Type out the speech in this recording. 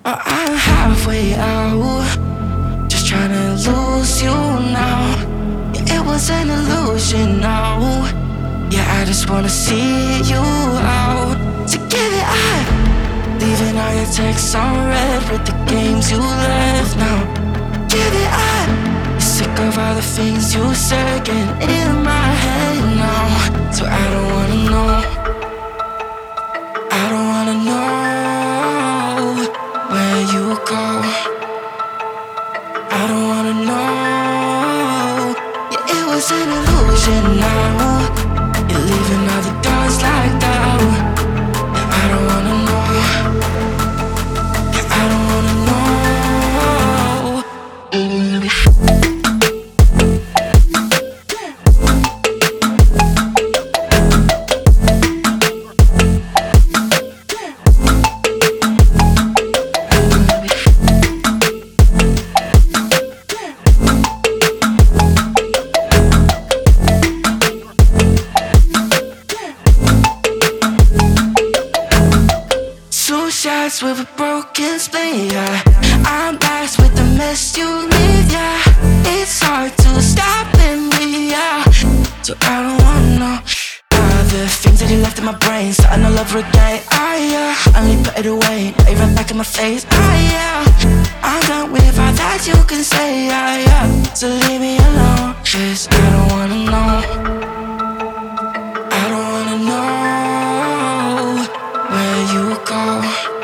Or I'm halfway out, just trying to lose you now. Yeah, it was an illusion now. Yeah, I just wanna see you out. So give it up, leaving all your texts on red with the games you left now. Give it up, you're sick of all the things you said getting in my head now. So I don't wanna know, I don't wanna know where you go. I don't wanna know. Yeah, it was an illusion now. You're leaving all the doors locked out. Yeah, I don't wanna know. Yeah, I don't wanna know. Shots with a broken spleen, yeah. I'm blessed with the mess you leave, yeah. It's hard to stop and breathe, yeah. So I don't wanna know all the things that you left in my brain, starting all over again. I only put it away, now you right back in my face. I'm done with all that you can say, so leave me alone, 'cause I don't wanna know. I don't wanna know where you go.